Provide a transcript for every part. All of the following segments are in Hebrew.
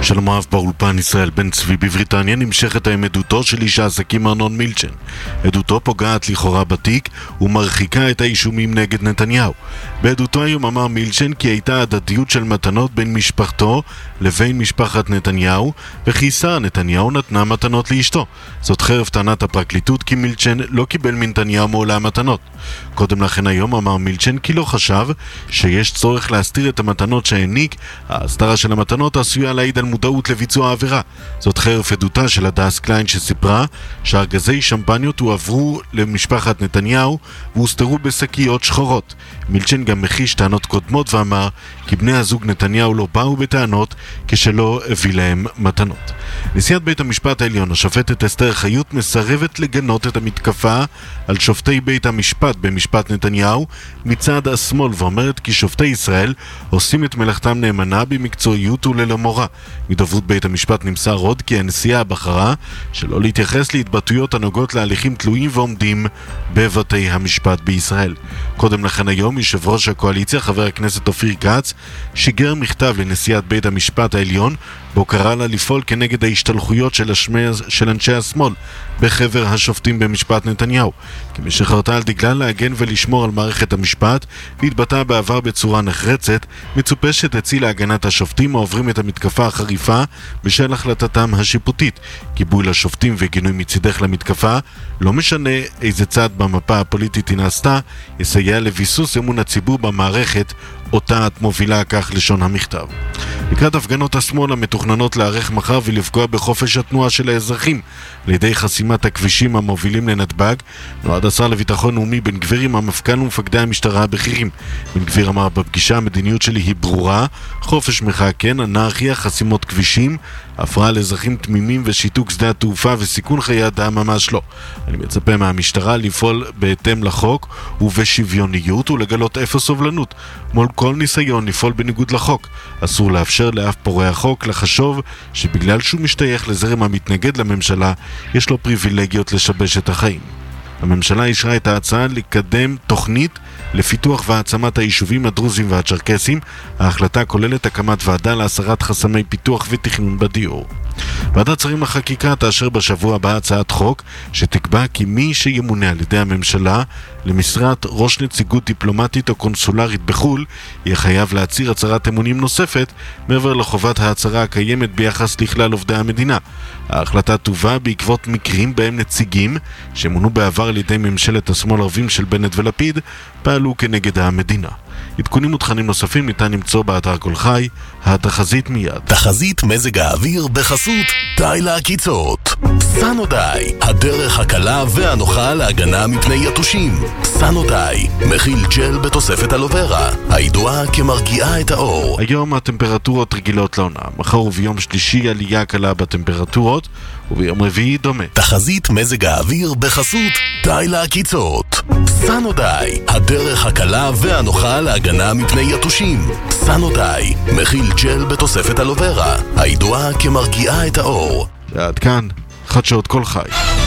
שלום רב באולפן. ישראל בן צבי. בבריטניה נמשכת עדותו של איש העסקים ארנון מילצ'ן. עדותו פוגעת לכאורה בתיק ומרחיקה את האישומים נגד נתניהו. בעדותו היום אמר מילצ'ן כי הייתה הדדיות של מתנות בין משפחתו לבין משפחת נתניהו, וכי שר נתניהו נתנה מתנות לאשתו. זאת חרף טענת הפרקליטות כי מילצ'ן לא קיבל מנתניהו מעולם מתנות. קודם לכן היום אמר מילצ'ן כי לא חשב שיש צורך להסתיר את המתנות שהעניק. ההסתרה של המתנות עשויה להעיד על מודעות לביצוע העבירה. זאת חרף עדותה של הדס קליין שסיפרה שארגזי שמפניות הועברו למשפחת נתניהו והוסתרו בשקיות שחורות. מילצ'ן גם מחיש טענות קודמות ואמר כי בני הזוג נתניהו לא באו בטענות כשלא הביא להם מתנות. נשיאת בית המשפט העליון, השופטת אסתר חיות, מסרבת לגנות את המתקפה על שופטי בית המשפט במשפט נתניהו מצד השמאל, ואומרת כי שופטי ישראל עושים את מלאכתם נאמנה במקצועיות וללא מורא. מדוברות בית המשפט נמסר עוד כי הנשיאה בחרה שלא להתייחס להתבטאויות הנוגעות להליכים תלויים ועומדים בבתי המשפט בישראל. קודם לכן היום יושב ראש הקואליציה חבר הכנסת אופיר כץ שיגר מכתב לנשיאת בית המשפט העליון בו קרא לה לפעול כנגד ההשתלחויות של אנשי השמאל בחבר השופטים במשפט נתניהו. כמי שחרתה על דגלה להגן ולשמור על מערכת המשפט והתבטאה בעבר בצורה נחרצת, מצופה שתציא להגנת השופטים העוברים את המתקפה החריפה בשל החלטתם השיפוטית. גיבוי לשופטים וגינוי מצידך למתקפה, לא משנה איזה צד במפה הפוליטית היא נעשתה, יסייע לביסוס אמון הציבור במערכת אותה את מובילה, כך לשון המכתב. לקראת הפגנות השמאל המתוכננות לערך מחר ולפגוע בחופש התנועה של האזרחים לידי חסימת הכבישים המובילים לנתב"ג, נועד השר לביטחון לאומי בן גביר עם המפכ"ל ומפקדי המשטרה הבכירים. בן גביר אמר בפגישה, המדיניות שלי היא ברורה, חופש מחאה כן, אנרכיה, חסימות כבישים, הפרעה לאזרחים תמימים ושיתוק שדה התעופה וסיכון חיי אדם ממש לא. אני מצפה מהמשטרה לפעול בהתאם לחוק ובשוויוניות ולגלות אפס סובלנות מול כל ניסיון לפעול בניגוד לחוק. אסור לאפשר לאף פורע החוק לחשוב שבגלל שהוא משתייך לזרם המתנגד לממשלה יש לו פריבילגיות לשבש את החיים. הממשלה אישרה את ההצעה לקדם תוכנית לפיתוח והעצמת היישובים הדרוזים והצ'רקסים. ההחלטה כוללת הקמת ועדה להסרת חסמי פיתוח ותכנון בדיור. ועדת שרים לחקיקה תאשר בשבוע הבא הצעת חוק שתקבע כי מי שימונה על ידי הממשלה למשרת ראש נציגות דיפלומטית או קונסולרית בחול יהיה חייב להצהיר הצהרת אמונים נוספת מעבר לחובת ההצהרה הקיימת ביחס לכלל עובדי המדינה. ההחלטה תובא בעקבות מקרים בהם נציגים שמונו בעבר על ידי ממשלת השמאל ערבים של בנט ולפיד פעלו כנגד המדינה. עדכונים ותכנים נוספים ניתן למצוא באתר כל חי. התחזית מיד. תחזית מזג האוויר בחסות די לעקיצות. סנודאי, הדרך הקלה והנוחה להגנה מפני יתושים. סנודאי, מכיל ג'ל בתוספת אלוברה, הידועה כמרגיעה את האור. היום הטמפרטורות רגילות לעונה. מחר וביום שלישי עלייה קלה בטמפרטורות, וביום רביעי דומה. תחזית מזג האוויר בחסות די לעקיצות. סנודאי, הדרך הקלה והנוחה להגנה מפני יתושים. סנודאי, מכיל ג'ל בתוספת אלוברה, הידועה כמרגיעה את האור. ועד כאן, חדשות כל חי.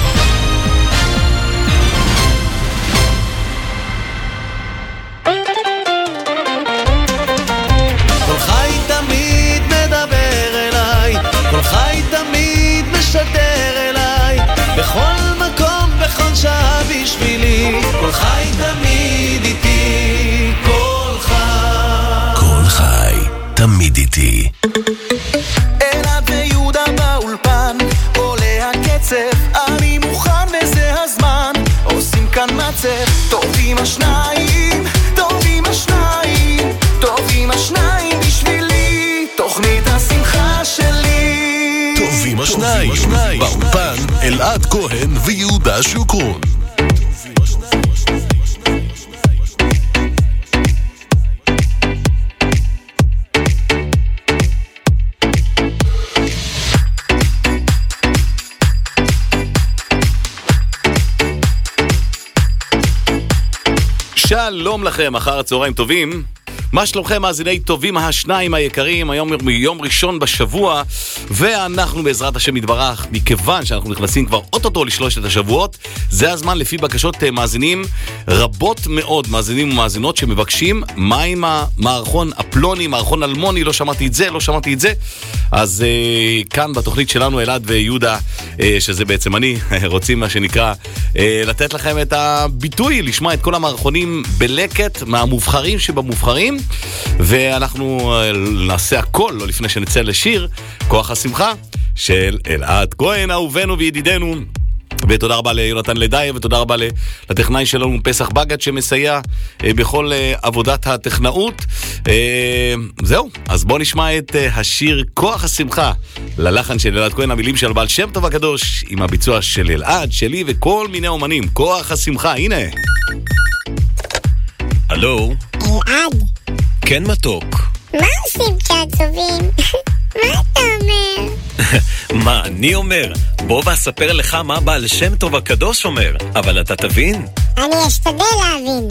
כל חי תמיד מדבר אליי, כל חי תמיד משדר אליי, בכל מקום, בכל שעה בשבילי, כל חי תמיד איתי, כל חי. כל חי תמיד איתי. אלעד ויהודה באולפן, עולה הקצב, אני מוכן וזה הזמן, עושים כאן מצב, טובים השניים, טובים השניים, טובים השניים בשבילי, תוכנית השמחה שלי. טובים השניים, באולפן אלעד כהן ויהודה שוקרון. שלום לכם, אחר הצהריים טובים. מה שלומכם, מאזיני טובים השניים היקרים? היום יום ראשון בשבוע, ואנחנו בעזרת השם יתברך, מכיוון שאנחנו נכנסים כבר אוטוטו לשלושת השבועות, זה הזמן לפי בקשות מאזינים רבות מאוד, מאזינים ומאזינות שמבקשים מה עם המערכון הפלוני, מערכון אלמוני, לא שמעתי את זה. אז כאן בתוכנית שלנו אלעד ויהודה, שזה בעצם אני, רוצים מה שנקרא לתת לכם את הביטוי, לשמוע את כל המערכונים בלקט מהמובחרים שבמובחרים, ואנחנו נעשה הכל לא לפני שנצא לשיר כוח השמחה של אלעד כהן אהובנו וידידנו. ותודה רבה ליונתן לדאי, ותודה רבה לטכנאי שלנו פסח בגד שמסייע בכל עבודת הטכנאות. זהו, אז בואו נשמע את השיר כוח השמחה ללחן של אלעד כהן, המילים של בעל שם טוב הקדוש, עם הביצוע של אלעד, שלי וכל מיני אומנים. כוח השמחה, הנה. הלו? אלעד? כן מתוק. מה עושים כשעצובים? מה אתה אומר? מה אני אומר? בוא ואספר לך מה בעל שם טוב הקדוש אומר, אבל אתה תבין? אני אשתדל להבין.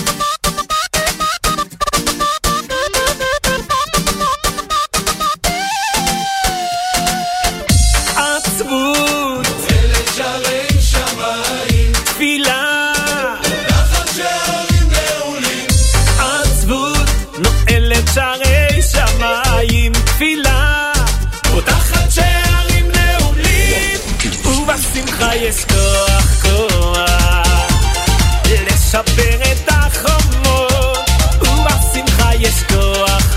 עצבות נועלת שערי שמיים, תפילה פותחת שערים נעולים. עצבות נועלת שערי שמיים, תפילה פותחת שערים נעולים. ובשמחה יש כוח לשבר את החומות. ובשמחה יש כוח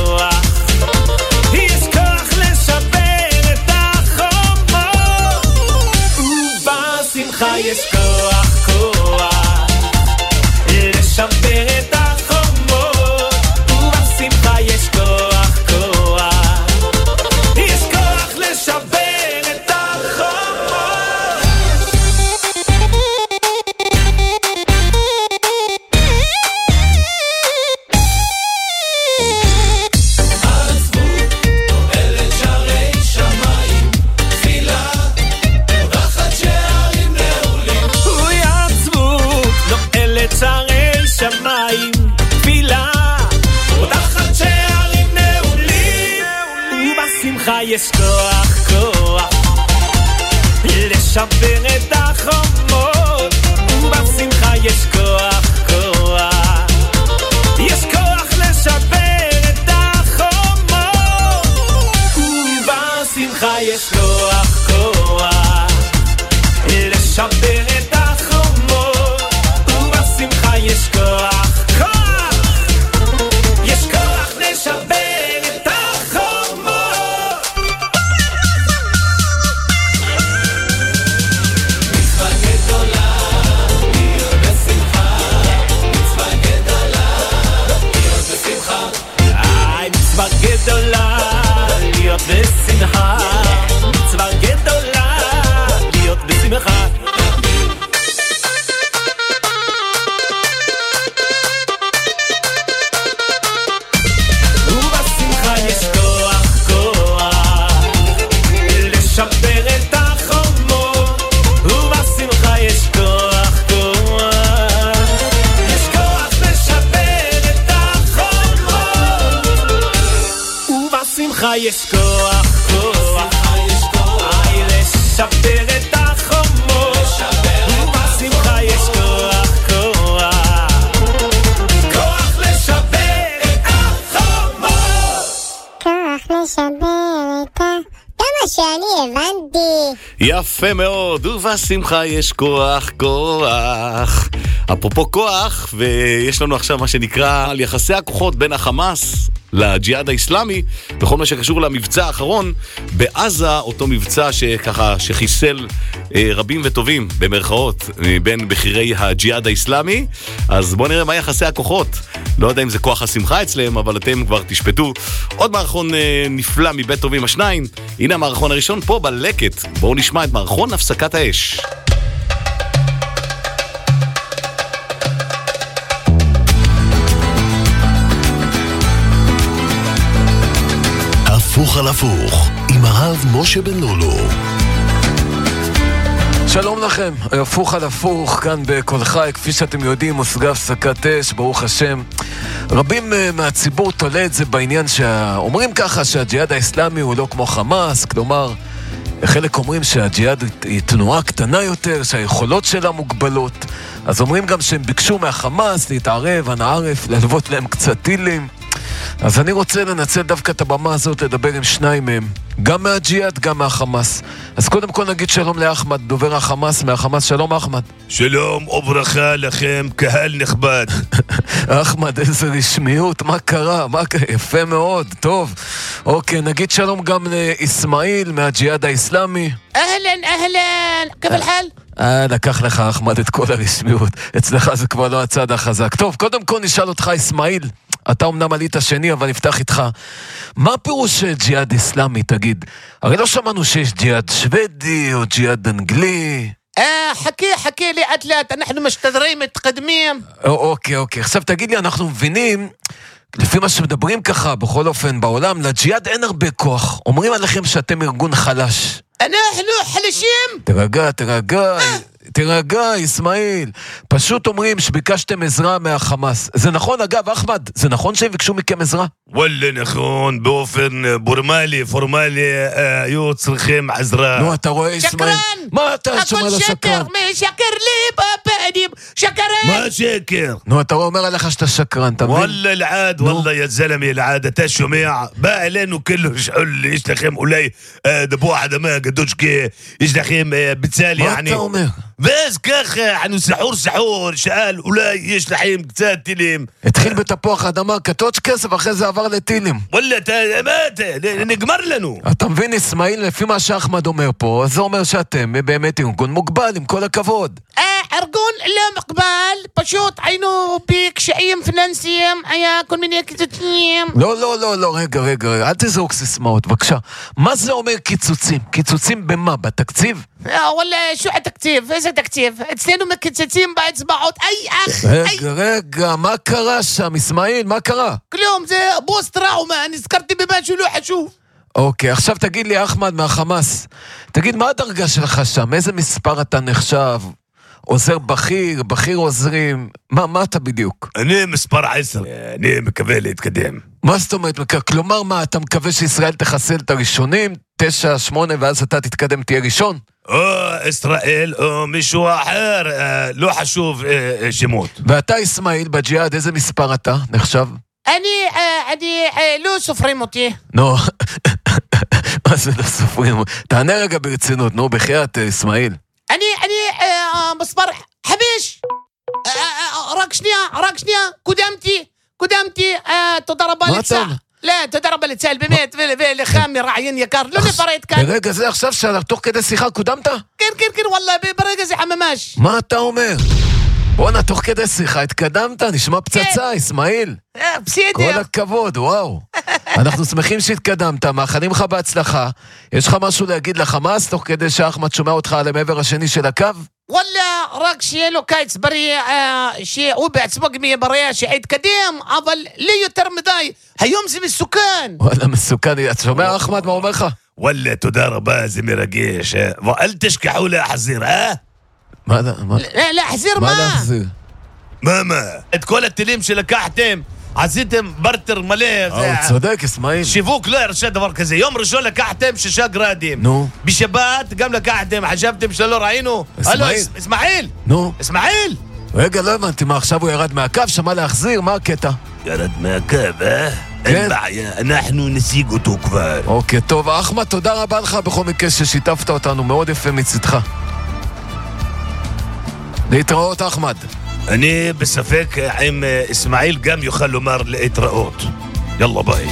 יש כוח לשבר את החומות. ובשמחה יש כוח לשבר את החומות. ובשמחה יש כוח יש כוח לשבר את החומות. עצבות נועלת שערי שמיים, תפילה פותחת שערים נעולים. אוי, עצבות נועלת שערי שמיים, תפילה פותחת שערים נעולים. ובשמחה יש כוח לשבר את החומות. ובשמחה יש כוח יש כוח לשבר את החומות. ובשמחה יש כוח לשבר את החומות. ובשמחה יש כוח יש כוח לשבר את החומות. מצווה גדולה להיות בשמחה, מצווה גדולה להיות בשמחה. מצווה גדולה להיות בשמחה, מצווה גדולה להיות בשמחה. ובשמחה יש כוח לשבר את החומות. ובשמחה יש כוח יש כוח לשבר את החומות. ובשמחה יש כוח לשבר את החומות. ובשמחה יש כוח לשבר את החומות. כוח לשבר את כמה שאני הבנתי. יפה מאוד, ובשמחה יש כוח. אפרופו כוח, ויש לנו עכשיו מה שנקרא על יחסי הכוחות בין החמאס לג'יהאד האסלאמי, בכל מה שקשור למבצע האחרון בעזה, אותו מבצע שחיסל רבים וטובים במרכאות בין בחירי הג'יהאד האסלאמי. אז בואו נראה מה יחסי הכוחות. לא יודע אם זה כוח השמחה אצלם, אבל אתם כבר תשפטו. עוד מערכון נפלא מבית טובים השניים. הנה המערכון הראשון פה בלקט. בואו נשמע את מערכון הפסקת האש. הפוך על הפוך עם הרב משה בן לולו. שלום לכם, הפוך על הפוך, כאן בכל חי, כפי שאתם יודעים, הושגה הפסקת אש, ברוך השם. רבים מהציבור תולה את זה בעניין שאומרים ככה שהג'יהאד האסלאמי הוא לא כמו חמאס, כלומר, חלק אומרים שהג'יהאד היא תנועה קטנה יותר, שהיכולות שלה מוגבלות, אז אומרים גם שהם ביקשו מהחמאס להתערב, הנערף, ללוות להם קצת טילים. אז אני רוצה לנצל דווקא את הבמה הזאת לדבר עם שניים מהם, גם מהג'יהאד, גם מהחמאס. אז קודם כל נגיד שלום לאחמד, דובר החמאס, מהחמאס. שלום אחמד. שלום וברכה לכם, קהל נכבד. אחמד, איזה רשמיות, מה קרה? יפה מאוד, טוב. אוקיי, נגיד שלום גם לאסמאעיל מהג'יהאד האסלאמי. אהלן, כיף الحال? לקח לך אחמד את כל הרשמיות, אצלך זה כבר לא הצד החזק. טוב, קודם כל נשאל אותך אסמאעיל, אתה אמנם עלית שני, אבל נפתח איתך. מה פירוש ג'יהאד אסלאמי, תגיד? הרי לא שמענו שיש ג'יהאד שוודי או ג'יהאד אנגלי. חכי לאט לאט, אנחנו משתדרים, מתקדמים. אוקיי, עכשיו תגיד לי, אנחנו מבינים, לפי מה שמדברים ככה, בכל אופן בעולם, לג'יהאד אין הרבה כוח. אומרים עליכם שאתם ארגון חלש. אנחנו חלשים? תרגע, אסמאעיל. פשוט אומרים שביקשתם עזרה מהחמאס. זה נכון, אגב, אחמד? זה נכון שהם ביקשו מכם עזרה? וואלה נכון, באופן פורמלי, היו צריכים עזרה. נו, אתה רואה, אסמאעיל? שקרן! מה אתה שומע לשקרן? שקר לי בפנים, שקרן! מה שקר? נו, אתה רואה, אומר עליך שאתה שקרן, אתה מבין? וואלה العاد, والله يا زلمي العاد, אתה שומע? בא אלינו כאילו שאול, יש לכם אולי דבוע אדמה גדושקי, יש לכם בצל, מה אתה אומר? ואז ככה, סחור, שאל, אולי יש לכם קצת טילים. התחיל בתפוח אדמה, קטוץ' כסף, אחרי זה עבר לטילים. וואלה, נגמר לנו. אתה מבין, אסמאעיל, לפי מה שאחמד אומר פה, זה אומר שאתם באמת ארגון מוגבל, עם כל הכבוד. ארגון לא מוגבל, פשוט היינו בקשיים פיננסיים, היה כל מיני קיצוצים. לא, רגע, אל תזרוק סיסמאות, בבקשה. מה זה אומר קיצוצים? קיצוצים במה? בתקציב? וואלה, שו התקציב? איזה תקציב? אצלנו מקצצים באצבעות, רגע, מה קרה שם, אסמאעיל? מה קרה? כלום, זה בוס טראומה, נזכרתי במשהו לא חשוב. אוקיי, עכשיו תגיד לי, אחמד מהחמאס, תגיד, מה הדרגה שלך שם? איזה מספר אתה נחשב? עוזר בכיר עוזרים, מה אתה בדיוק? אני מספר 10, אני מקווה להתקדם. מה זאת אומרת? כלומר מה, אתה מקווה שישראל תחסל את הראשונים, 9, 8, ואז אתה תתקדם, תהיה ראשון? או ישראל או מישהו אחר, לא חשוב שמות. ואתה אסמאעיל בג'יהאד, איזה מספר אתה נחשב? אני לא סופרים אותי. נו, מה זה לא סופרים? תענה רגע ברצינות, נו, בחייאת אסמאעיל. אני מספר 5. רק שנייה, קודמתי, תודה רבה לצהל. לא, תודה רבה לצהל, באמת, ולך מרעיין יקר, לא נפרט כאן. ברגע זה עכשיו תוך כדי שיחה קודמת? כן, וואלה, ברגע זה ממש. מה אתה אומר? בואנה, תוך כדי שיחה התקדמת, נשמע פצצה, אסמאעיל. בסדר. כל הכבוד, וואו. אנחנו שמחים שהתקדמת, מאחלים לך בהצלחה. יש לך משהו להגיד לחמאס, תוך כדי שאחמד שומע אותך על המעבר השני של הקו? וואלה, רק שיהיה לו קיץ בריא, שהוא בעצמו גם יהיה בריא, שיתקדם, אבל לי יותר מדי. היום זה מסוכן. וואלה, מסוכן. אתה שומע, אחמד, מה אומר לך? וואלה, תודה רבה, זה מרגש. ואל תשכחו להחזיר, מה? להחזיר מה? מה להחזיר? מה? את כל הטילים שלקחתם, עשיתם ברטר מלא. צודק, אסמאעיל. שיווק לא הרשה דבר כזה. יום ראשון לקחתם 6 גרדים. נו. בשבת גם לקחתם, חשבתם שלא ראינו. אסמאעיל. אסמאעיל. רגע, לא הבנתי, מה עכשיו הוא ירד מהקו, שמע להחזיר, מה הקטע? ירד מהקו, אין בעיה, אנחנו נשיג אותו כבר. אוקיי, טוב, אחמד, תודה רבה לך בכל מקרה ששיתפת אותנו, מאוד יפה מצדך. להתראות, אחמד. אני בספק אם אסמאעיל גם יוכל לומר להתראות. יאללה ביי.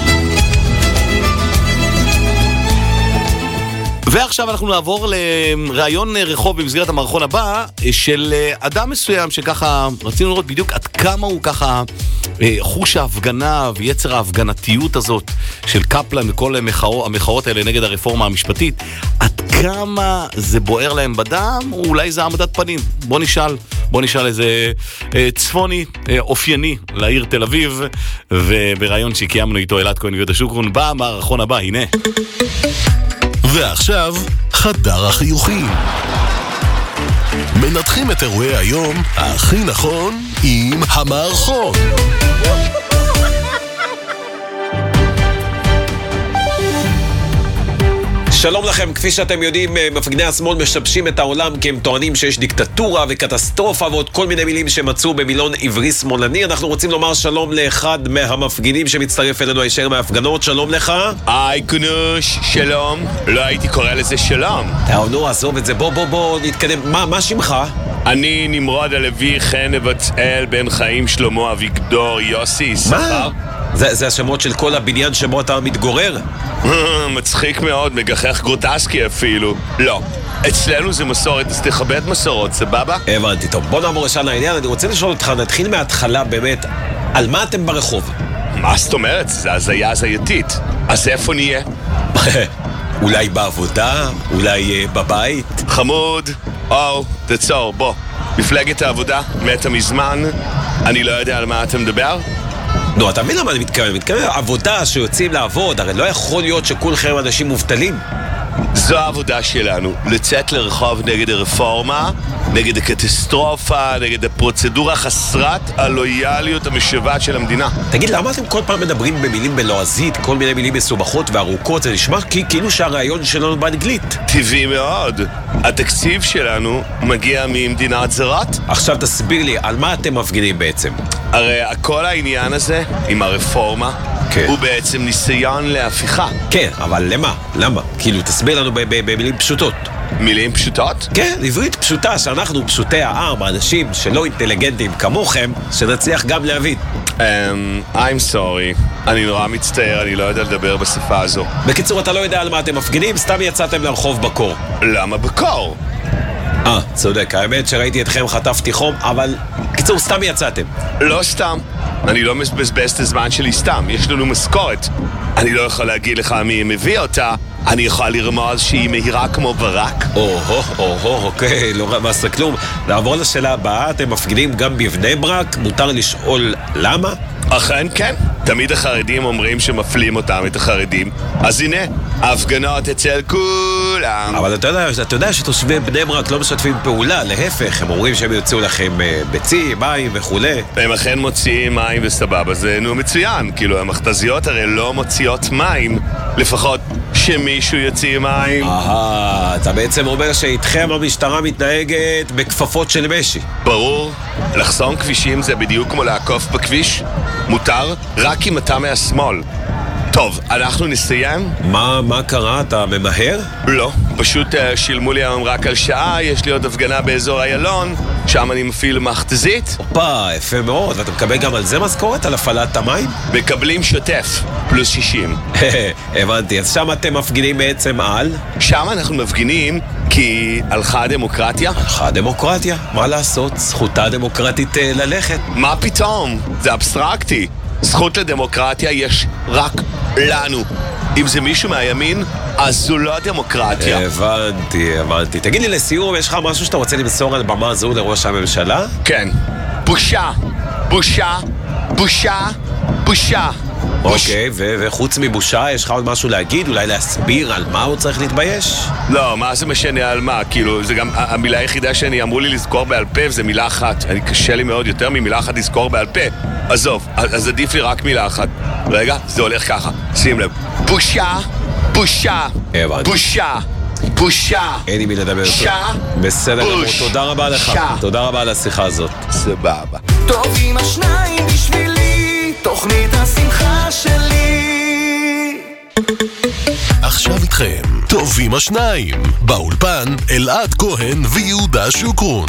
ועכשיו אנחנו נעבור לראיון רחוב במסגרת המערכון הבא של אדם מסוים שככה רצינו לראות בדיוק עד כמה הוא ככה חוש ההפגנה ויצר ההפגנתיות הזאת של קפלן וכל המחאות האלה נגד הרפורמה המשפטית, עד כמה זה בוער להם בדם או אולי זה העמדת פנים. בוא נשאל איזה צפוני אופייני לעיר תל אביב, ובראיון שקיימנו איתו אלעד כהן ויהודה שוקרון במערכון הבא, הנה. ועכשיו, חדר החיוכים. מנתחים את אירועי היום הכי נכון עם המערכון. שלום לכם, כפי שאתם יודעים, מפגיני השמאל משבשים את העולם כי הם טוענים שיש דיקטטורה וקטסטרופה ועוד כל מיני מילים שמצאו במילון עברי שמאלני. אנחנו רוצים לומר שלום לאחד מהמפגינים שמצטרף אלינו הישר מההפגנות. שלום לך. היי קונוש, שלום. לא הייתי קורא לזה שלום. טוב, נו, עזוב את זה, בוא נתקדם. מה שמך? אני נמרוד הלוי, חן נבצאל, בן חיים, שלמה, אביגדור, יוסי, שכר. זה השמות של כל הבניין שבו אתה מתגורר? מצחיק מאוד, מגחך גרוטסקי אפילו. לא, אצלנו זה מסורת, אז תכבד מסורות, סבבה? הבנתי, טוב, בוא נעבור לשאלה לעניין. אני רוצה לשאול אותך, נתחיל מההתחלה באמת, על מה אתם ברחוב? מה זאת אומרת? זה הזיה הזייתית. אז איפה נהיה? אולי בעבודה? אולי בבית? חמוד, תצור, בוא. מפלגת העבודה מתה מזמן, אני לא יודע על מה אתה מדבר? נו, אתה מבין למה אני מתכוון? עבודה שיוצאים לעבוד, הרי לא יכול להיות שכולכם אנשים מובטלים. זו העבודה שלנו, לצאת לרחוב נגד הרפורמה, נגד הקטסטרופה, נגד הפרוצדורה חסרת הלויאליות המשוועת של המדינה. תגיד, למה אתם כל פעם מדברים במילים בלועזית, כל מיני מילים מסובכות וארוכות? זה נשמע כאילו שהרעיון שלנו באנגלית. טבעי מאוד. התקציב שלנו מגיע ממדינת זרות. עכשיו תסביר לי, על מה אתם מפגינים בעצם? הרי כל העניין הזה עם הרפורמה כן. הוא בעצם ניסיון להפיכה. כן, אבל למה? למה? כאילו, תסביר לנו במילים פשוטות. מילים פשוטות? כן, עברית פשוטה, שאנחנו פשוטי העם, האנשים שלא אינטליגנטים כמוכם, שנצליח גם להבין. I'm sorry, אני נורא מצטער, אני לא יודע לדבר בשפה הזו. בקיצור, אתה לא יודע על מה אתם מפגינים, סתם יצאתם לרחוב בקור. למה בקור? צודק, האמת שראיתי אתכם חטפתי חום, אבל קיצור, סתם יצאתם. לא סתם, אני לא מבזבז את הזמן שלי סתם, יש לנו משכורת. אני לא יכול להגיד לך מי מביא אותה, אני יכול לרמוז שהיא מהירה כמו ברק. אוקיי, לא רמזת כלום. נעבור לשאלה הבאה, אתם מפגינים גם בבני ברק? מותר לשאול למה? אכן כן, תמיד החרדים אומרים שמפלים אותם, את החרדים. אז הנה, ההפגנות אצל כולם. אבל אתה יודע שתושבי בני ברק לא משתפים פעולה, להפך, הם אומרים שהם יוצאו לכם ביצים, מים וכולי. הם אכן מוציאים מים וסבבה, זה מצוין, כאילו המכתזיות הרי לא מוציאות מים, לפחות שמישהו יוציא מים. אתה בעצם אומר שאיתכם המשטרה מתנהגת בכפפות של משי. ברור, לחסום כבישים זה בדיוק כמו לעקוף בכביש, מותר רק אם אתה מהשמאל. טוב, אנחנו נסיים. מה קרה? אתה ממהר? לא, פשוט שילמו לי היום רק על שעה, יש לי עוד הפגנה באזור איילון, שם אני מפעיל מכתזית. יפה מאוד, ואתה מקבל גם על זה משכורת, על הפעלת המים? מקבלים שוטף, פלוס 60. הבנתי, אז שם אתם מפגינים בעצם על? שם אנחנו מפגינים כי הלכה הדמוקרטיה. הלכה הדמוקרטיה? מה לעשות? זכותה הדמוקרטית ללכת. מה פתאום? זה אבסטרקטי. זכות לדמוקרטיה יש רק לנו. אם זה מישהו מהימין, אז זו לא דמוקרטיה. הבנתי. תגיד לי לסיום, יש לך משהו שאתה רוצה למסור על במה זו לראש הממשלה? כן. בושה. אוקיי, וחוץ מבושה, יש לך עוד משהו להגיד? אולי להסביר על מה הוא צריך להתבייש? לא, מה זה משנה על מה? כאילו, זה גם המילה היחידה שאני אמרו לי לזכור בעל פה, זה מילה אחת. קשה לי מאוד יותר ממילה אחת לזכור בעל פה. עזוב, אז עדיף לי רק מילה אחת. רגע, זה הולך ככה. שים לב. בושה. אין לי מי לדבר טוב. בסדר גמור, תודה רבה לך. תודה רבה על השיחה הזאת. סבבה. טוב עם השניים בשבילי, תוכנית השמחה שלי. עכשיו איתכם, טובים השניים, באולפן אלעד כהן ויהודה שוקרון.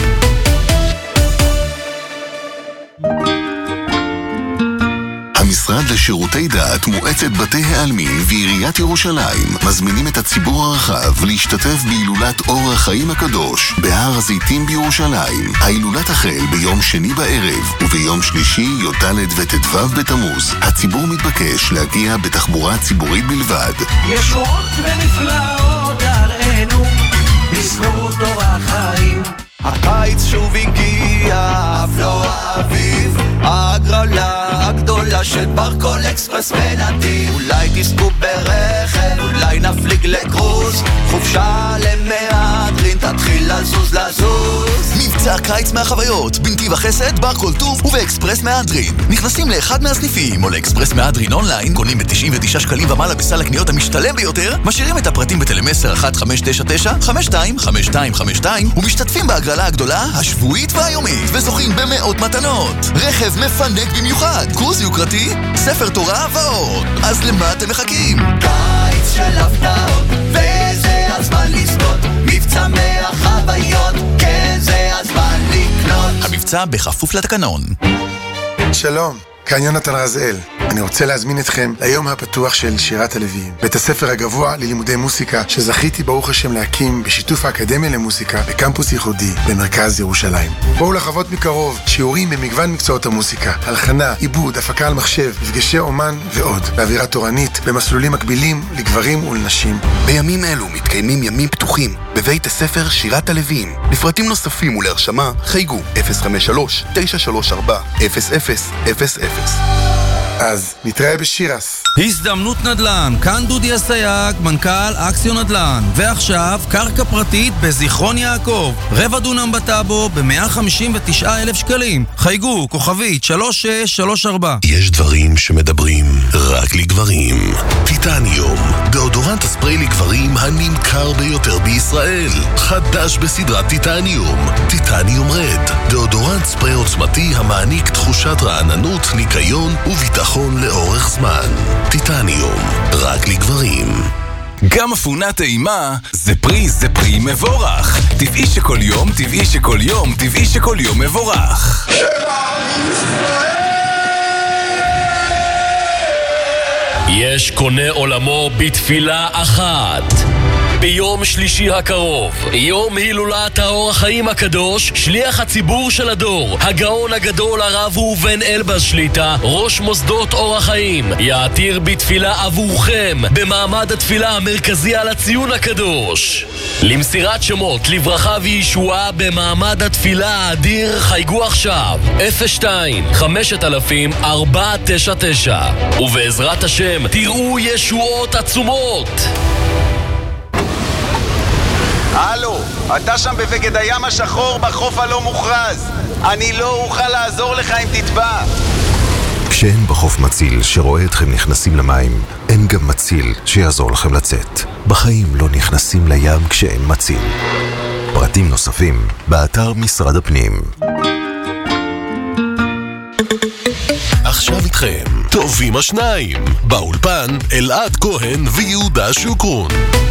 המשרד לשירותי דת, מועצת בתי העלמין ועיריית ירושלים מזמינים את הציבור הרחב להשתתף בהילולת אור החיים הקדוש בהר הזיתים בירושלים. ההילולה תחל ביום שני בערב וביום שלישי י"ד וט"ו בתמוז. הציבור מתבקש להגיע בתחבורה ציבורית בלבד. ישועות ונפלאות הראינו בזכות אור החיים. הקיץ שוב הגיע, אף לא האביב, ההגרלה הגדולה של פארקול אקספרס ונתיב. אולי תסקו ברכב, אולי נפליג לקרוז, חופשה למהדרין תתחיל לזוז מבצע קיץ מהחוויות, בנתיב החסד, בר כל טוב ובאקספרס מהדרין. נכנסים לאחד מהסניפים או לאקספרס מהדרין אונליין, קונים ב-99 שקלים ומעלה בסל הקניות המשתלם ביותר, משאירים את הפרטים בטלמסר 1599-525252 ומשתתפים בהגרלה הגדולה, השבועית והיומית, וזוכים במאות מתנות. רכב מפנק במיוחד, קורס יוקרתי, ספר תורה ועוד. אז למה אתם מחכים? קיץ של הפתעות, וזה הזמן לזכות, מבצע מהחוויות, כן זה הזמן לקנות. המבצע בכפוף לתקנון. שלום, כאן יונתן רזאל. אני רוצה להזמין אתכם ליום הפתוח של שירת הלוויים, בית הספר הגבוה ללימודי מוסיקה שזכיתי ברוך השם להקים בשיתוף האקדמיה למוסיקה בקמפוס ייחודי במרכז ירושלים. בואו לחוות מקרוב שיעורים במגוון מקצועות המוסיקה, הלחנה, עיבוד, הפקה על מחשב, מפגשי אומן ועוד, באווירה תורנית, במסלולים מקבילים לגברים ולנשים. בימים אלו מתקיימים ימים פתוחים בבית הספר שירת הלוויים. לפרטים נוספים ולהרשמה חייגו 053-934-0000. אז נתראה בשירס. הזדמנות נדל"ן, כאן דודי אסייג, מנכ"ל אקסיון נדל"ן. ועכשיו, קרקע פרטית בזיכרון יעקב. רבע דונם בטאבו ב-159,000 שקלים. חייגו, כוכבית 3634. יש דברים שמדברים רק לגברים. טיטניום, דאודורנט הספרי לגברים הנמכר ביותר בישראל. חדש בסדרת טיטניום. טיטניום רד, דאודורנט ספרי עוצמתי המעניק תחושת רעננות, ניקיון וביטחון לאורך זמן. טיטניום, רק לגברים. גם אפונה טעימה זה פרי מבורך. טבעי שכל יום, טבעי שכל יום, טבעי שכל יום מבורך. יש קונה עולמו בתפילה אחת. ביום שלישי הקרוב, יום הילולת האור החיים הקדוש, שליח הציבור של הדור, הגאון הגדול הרב ראובן אלבז שליטה, ראש מוסדות אור החיים, יעתיר בתפילה עבורכם במעמד התפילה המרכזי על הציון הקדוש. למסירת שמות לברכה וישועה במעמד התפילה האדיר חייגו עכשיו 02-5000-499 ובעזרת השם תראו ישועות עצומות. הלו, אתה שם בבגד הים השחור בחוף הלא מוכרז. אני לא אוכל לעזור לך אם תטבע. כשאין בחוף מציל שרואה אתכם נכנסים למים, אין גם מציל שיעזור לכם לצאת. בחיים לא נכנסים לים כשאין מציל. פרטים נוספים באתר משרד הפנים. עכשיו איתכם, טובים השניים. באולפן אלעד כהן ויהודה שוקרון.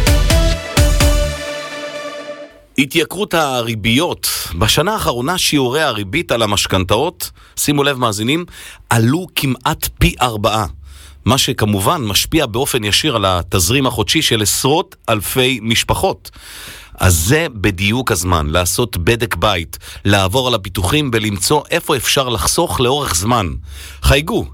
התייקרות הריביות. בשנה האחרונה שיעורי הריבית על המשכנתאות, שימו לב מאזינים, עלו כמעט פי 4. מה שכמובן משפיע באופן ישיר על התזרים החודשי של עשרות אלפי משפחות. אז זה בדיוק הזמן לעשות בדק בית, לעבור על הפיתוחים ולמצוא איפה אפשר לחסוך לאורך זמן. חייגו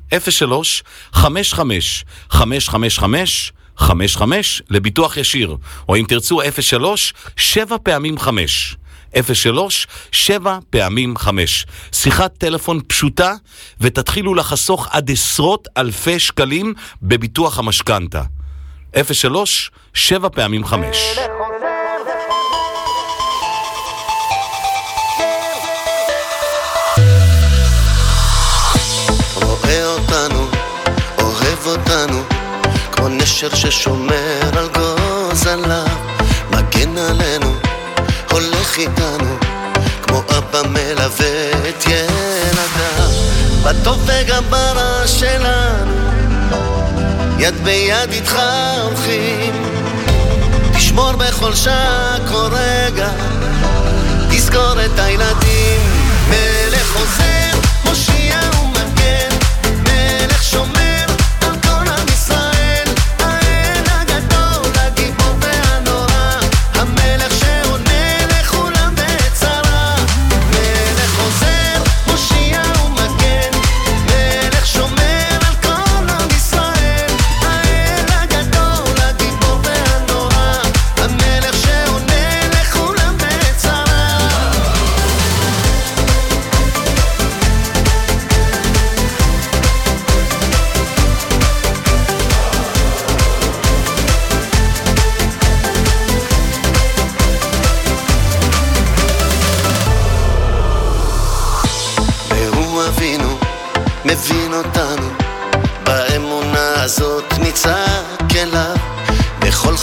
03-55-555 לביטוח ישיר, או אם תרצו 03-7 פעמים 5. 03-7 פעמים 5. שיחת טלפון פשוטה ותתחילו לחסוך עד עשרות אלפי שקלים בביטוח המשכנתה. 03-7 פעמים 5. רואה אותנו, אוהב אותנו, כמו נשר ששומר על גוזליו, מגן עלינו, הולך איתנו, כמו אבא מלווה את ילדיו, בטוב וגם ברע שלנו, יד ביד איתך הולכים, תשמור בכל שעה כל רגע, תזכור את הילדים, מלך חוזר, מושיע ומגן, מלך שומר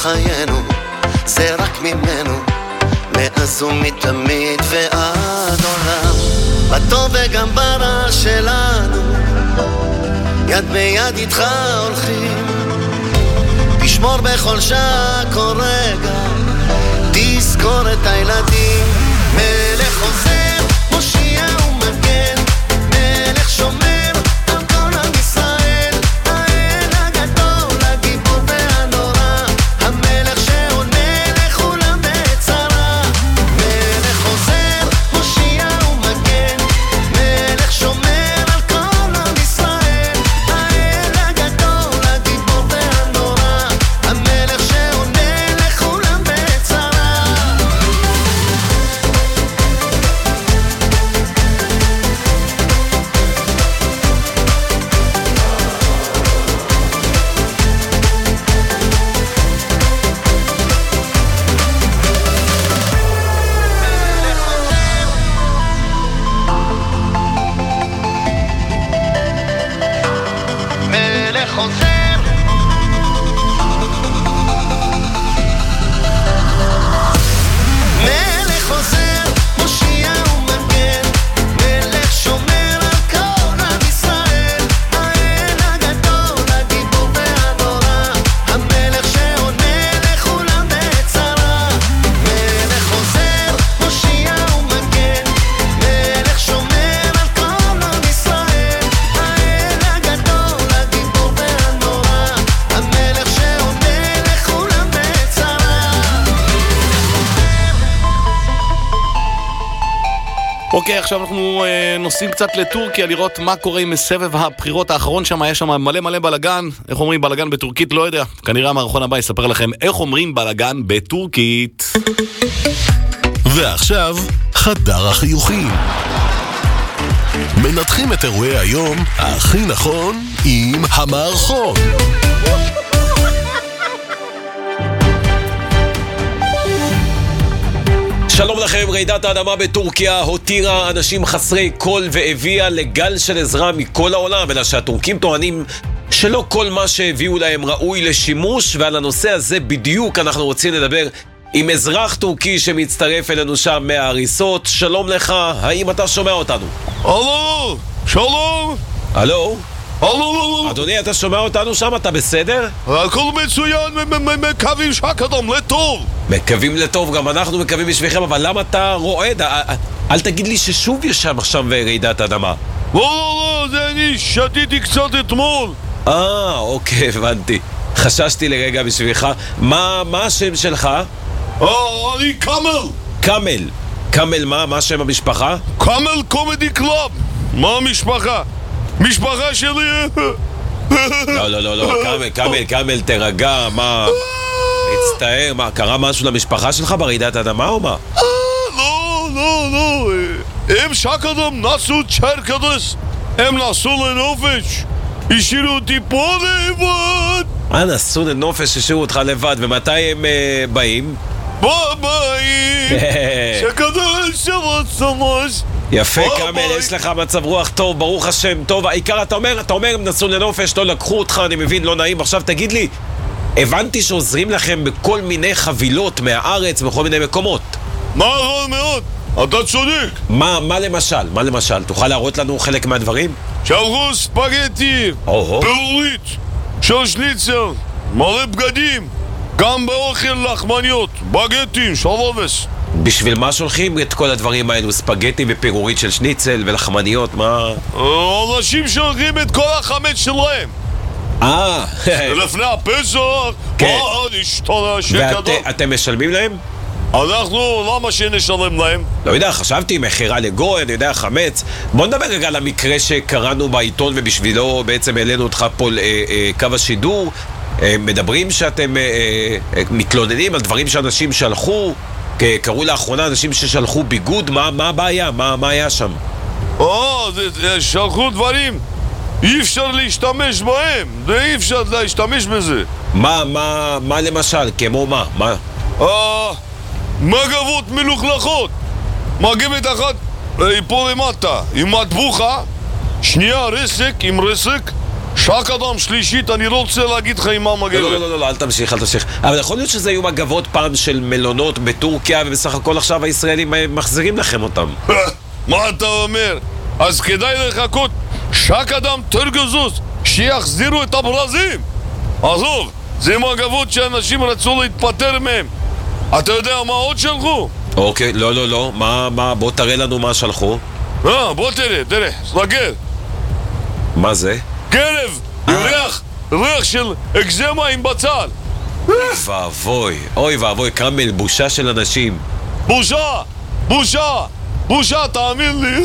חיינו זה רק ממנו, מאז ומתמיד ועד עולם, בטוב וגם ברע שלנו, יד ביד איתך הולכים, תשמור בכל שעה כל רגע, תזכור את הילדים. מלך חוזר, מושיע ומגן, מלך שומר על כל עם ישראל, האל הגדול, הגיבור והנורא, המלך שעונה לכולם בצרה. מלך חוזר, מושיע ומגן, מלך שומר על כל עם ישראל, האל הגדול, הגיבור והנורא, המלך שעונה לכולם בצרה. מלך חוזר, מלך חוזר, מושיע ומגן, מלך שומר על כל עם ישראל, האל הגדול, הגיבור והנורא, המלך שעונה לכולם בצרה. מלך חוזר, מושיע ומגן, מלך שומר על כל עם ישראל, האל הגדול, הגיבור והנורא, המלך שעונה לכולם בצרה. אוקיי, עכשיו אנחנו נוסעים קצת לטורקיה לראות מה קורה עם סבב הבחירות האחרון שם. יש שם מלא בלגן. איך אומרים בלגן בטורקית? לא יודע. כנראה המערכון הבא יספר לכם איך אומרים בלגן בטורקית. ועכשיו, חדר החיוכים. מנתחים את אירועי היום הכי נכון עם המערכון. שלום לכם, רעידת האדמה בטורקיה הותירה אנשים חסרי קול והביאה לגל של עזרה מכל העולם, אלא שהטורקים טוענים שלא כל מה שהביאו להם ראוי לשימוש, ועל הנושא הזה בדיוק אנחנו רוצים לדבר עם אזרח טורקי שמצטרף אלינו שם מההריסות. שלום לך, האם אתה שומע אותנו? הלו, שלום. הלו? הלו. אדוני, אתה שומע אותנו שם? אתה בסדר? הכל מצוין, מקווים שהקדם לטוב. מקווים לטוב, גם אנחנו מקווים בשבילכם, אבל למה אתה רועד? אל תגיד לי ששוב יש שם עכשיו רעידת אדמה. לא, זה אני שתיתי קצת אתמול. אוקיי, הבנתי. חששתי לרגע בשבילך. מה השם שלך? אני קאמל. קאמל מה? מה שם המשפחה? קאמל קומדי קלאב. מה המשפחה? משפחה שלי. לא, קאמל, תרגע. מה? מצטער, מה, קרה משהו למשפחה שלך ברעידת אדמה או מה? לא, הם שקדם נסו צ'רקדס, הם נסו לנופש, השאירו אותי פה לבד. נסו לנופש, השאירו אותך לבד, ומתי הם באים? באים, שקדס שלוש. יפה קאמל, יש לך מצב רוח טוב, ברוך השם. טוב, העיקר אתה אומר הם נסו לנופש, לא לקחו אותך, אני מבין, לא נעים. עכשיו תגיד לי, הבנתי שעוזרים לכם בכל מיני חבילות מהארץ, בכל מיני מקומות. נכון מאוד, אתה צודק. מה למשל? תוכל להראות לנו חלק מהדברים? שלחו ספגטי, פירורית, של שניצר, מלא בגדים, גם באוכל לחמניות, בגטים, שלובס. בשביל מה שולחים את כל הדברים האלו? ספגטי ופירורית של שניצל ולחמניות, מה? אנשים שולחים את כל החמץ שלהם. לפני הפסח, ואתם משלמים להם? אנחנו, למה שנשלם להם? לא יודע, חשבתי מחירה לגוי, אני יודע, חמץ. בוא נדבר רגע על המקרה שקראנו בעיתון ובשבילו בעצם העלינו אותך פה לקו השידור. מדברים שאתם מתלוננים על דברים שאנשים שלחו, קראו לאחרונה אנשים ששלחו ביגוד. מה הבעיה? מה היה שם? שלחו דברים, אי אפשר להשתמש בהם, אי אפשר להשתמש בזה. מה למשל? כמו מה? מגבות מלוכלכות. מגבת אחת פה למטה עם מטבוחה, שנייה רסק עם רסק, שק אדם שלישית, אני לא רוצה להגיד לך עם מה מגבת. לא, אל תמשיך. אבל יכול להיות שזה היו מגבות פעם של מלונות בטורקיה, ובסך הכל עכשיו הישראלים מחזירים לכם אותם. מה אתה אומר? אז כדאי לחכות שק אדם תרגזוס שיחזירו את הברזים. עזוב, זה מגבות שאנשים רצו להתפטר מהם. אתה יודע מה עוד שלחו? אוקיי, לא, מה, בוא תראה לנו מה שלחו. בוא תראה, סגר. מה זה? כלב, ריח של אקזמה עם בצל. אוי ואבוי, קרמל, בושה של אנשים. בושה, תאמין לי.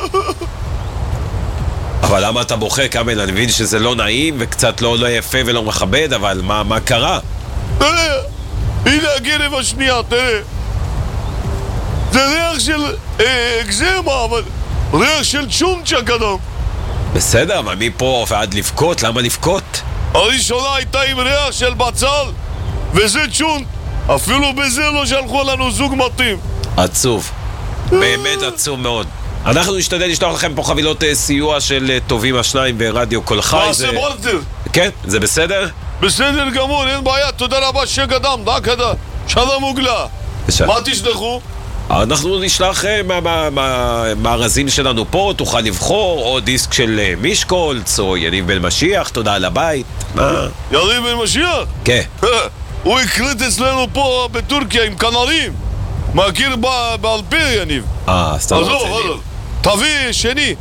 אבל למה אתה בוכה, קרמל? אני מבין שזה לא נעים וקצת לא יפה ולא מכבד, אבל מה קרה? תראה, הנה הגרב השנייה, תראה. זה ריח של אקזמה, אבל ריח של צ'ונצ'ק אדם. בסדר, אבל מפה ועד לבכות? למה לבכות? הראשונה הייתה עם ריח של בצל, וזה צ'ונט. אפילו בזה לא שלחו לנו זוג מתאים. עצוב, באמת עצוב מאוד. אנחנו נשתדל לשלוח לכם פה חבילות סיוע של טובים השניים ברדיו כל חי. זה מורטר. כן, זה בסדר? בסדר גמור, אין בעיה, תודה רבה שגדם, דקדה, שלום מוגלה. מה תשלחו? אנחנו נשלח מהרזים שלנו פה, תוכל לבחור, או דיסק של מישקולץ, או יניב בן משיח, תודה על הבית. יניב בן משיח? כן. הוא הקליט אצלנו פה בטורקיה עם כנרים. מכיר בעל פה יניב. סתם רציני. תביא שני,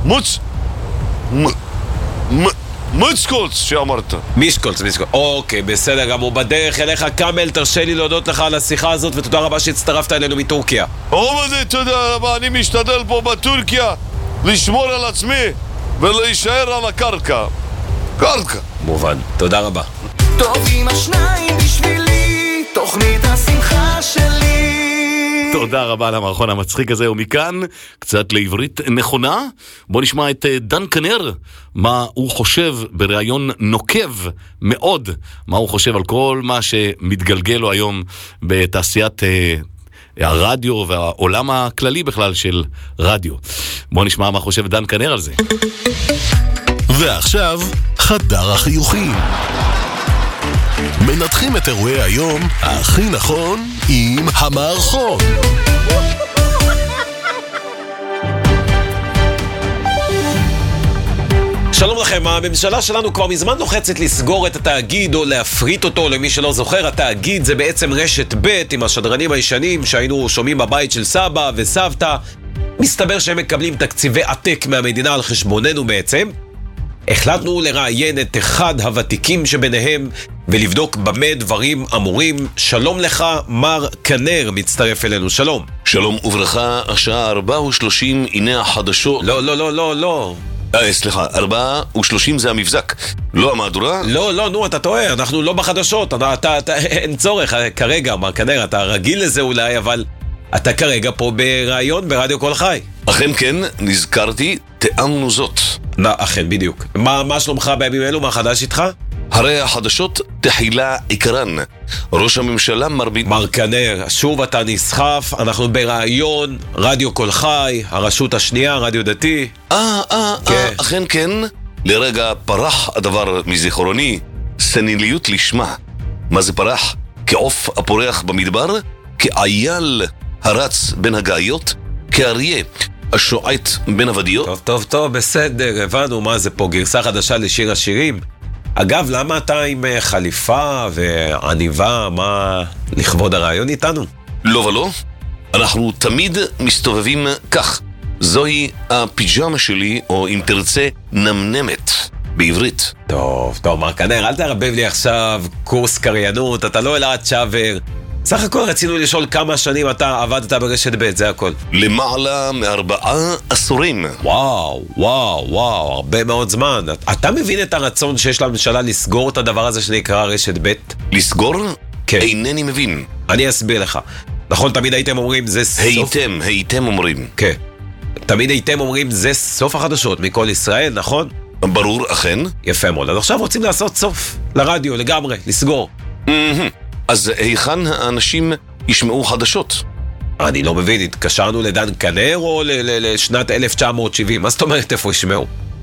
מישקולץ שאמרת. מישקולץ. אוקיי, בסדר גמור. בדרך אליך קאמל, תרשה לי להודות לך על השיחה הזאת, ותודה רבה שהצטרפת אלינו מטורקיה. תודה רבה, אני משתדל פה בטורקיה לשמור על עצמי ולהישאר על הקרקע. מובן, תודה רבה. טובים השניים בשבילי, תוכנית השמחה שלי. תודה רבה על המערכון המצחיק הזה, ומכאן קצת לעברית נכונה. בוא נשמע את דן כנר, מה הוא חושב בראיון נוקב מאוד, מה הוא חושב על כל מה שמתגלגל לו היום בתעשיית הרדיו והעולם הכללי בכלל של רדיו. בוא נשמע מה חושב דן כנר על זה. ועכשיו, חדר החיוכים. מנתחים את אירועי היום הכי נכון עם המערכון. שלום לכם, הממשלה שלנו כבר מזמן לוחצת לסגור את התאגיד או להפריט אותו. למי שלא זוכר, התאגיד זה בעצם רשת ב' עם השדרנים הישנים שהיינו שומעים בבית של סבא וסבתא. מסתבר שהם מקבלים תקציבי עתק מהמדינה על חשבוננו בעצם. החלטנו לראיין את אחד הוותיקים שביניהם ולבדוק במה דברים אמורים. שלום לך, מר כנר, מצטרף אלינו, שלום. שלום וברכה, השעה 4:30, הנה החדשות. לא. סליחה, 4:30 זה המבזק, לא המהדורה? לא, נו, אתה טועה, אנחנו לא בחדשות, אין צורך כרגע, מר כנר, אתה רגיל לזה אולי, אבל אתה כרגע פה ברעיון ברדיו כל חי. אכן כן, נזכרתי, תאמנו זאת. אכן, בדיוק. מה שלומך בימים אלו, מה חדש איתך? הרי החדשות תחילה עיקרן. ראש הממשלה מר כנר, שוב אתה נסחף, אנחנו ברעיון, רדיו כל חי, הרשות השנייה, רדיו דתי. אכן כן, לרגע פרח הדבר מזיכרוני, סניליות לשמה. מה זה פרח? כעוף הפורח במדבר? כאייל הרץ בין הגאיות? כאריה השועט בין הוודיות? טוב, בסדר, הבנו מה זה פה, גרסה חדשה לשיר השירים. אגב, למה אתה עם חליפה ועניבה, מה לכבוד הרעיון איתנו? לא ולא, אנחנו תמיד מסתובבים כך. זוהי הפיג'מה שלי, או אם תרצה, נמנמת, בעברית. טוב, מר כנר, אל תערבב לי עכשיו קורס קריינות, אתה לא אלעד שוור. סך הכל רצינו לשאול כמה שנים אתה עבדת ברשת ב', זה הכל. למעלה מ4 עשורים. וואו, הרבה מאוד זמן. אתה מבין את הרצון שיש לממשלה לסגור את הדבר הזה שנקרא רשת ב'? לסגור? כן. אינני מבין. אני אסביר לך. נכון, תמיד הייתם אומרים זה סוף... הייתם אומרים. כן. תמיד הייתם אומרים זה סוף החדשות מכל ישראל, נכון? ברור, אכן. יפה מאוד. אז עכשיו רוצים לעשות סוף לרדיו לגמרי, לסגור. אז היכן האנשים ישמעו חדשות? אני לא מבין, התקשרנו לדן כנר או לשנת 1970? מה זאת אומרת איפה ישמעו?